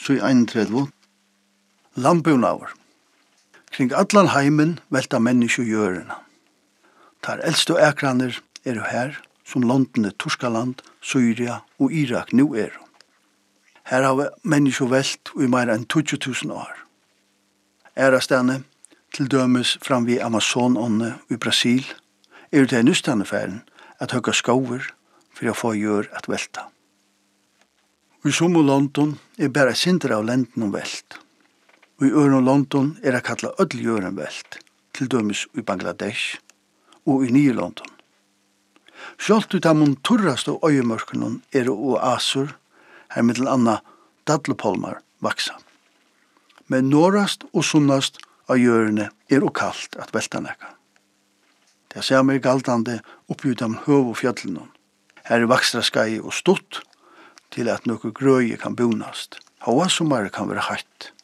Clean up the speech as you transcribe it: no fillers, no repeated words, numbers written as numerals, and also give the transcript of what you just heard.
så i 31. Lambunaver. Kring allan heimen velta mennesker jørena. Tar eldste ekraner jo her, som London, Turskaland, Syria og Irak nu Her har mennesker velt i mer enn 20.000 år. Ærastane, til dømes fram vid Amazonånne i Brasil, det nystandefæren at høgga skover for å få gjør at velta. I som London bare sindra av lenden om velt. I øren London det kalla ødljøren velt, til dømes i Bangladesh og i Nye London. Sjalt ut av mun turrast av øyemørkenen og asur, her mittel anna dadlepolmar vaksa. Men norrast og sunnast av jørene og kallt at velta nekka. Det ser meg galtande oppgjut av høv og fjallene. Her vakstra skai og stutt til at nokre grøye kan bunast. Hava sommar kan være hatt.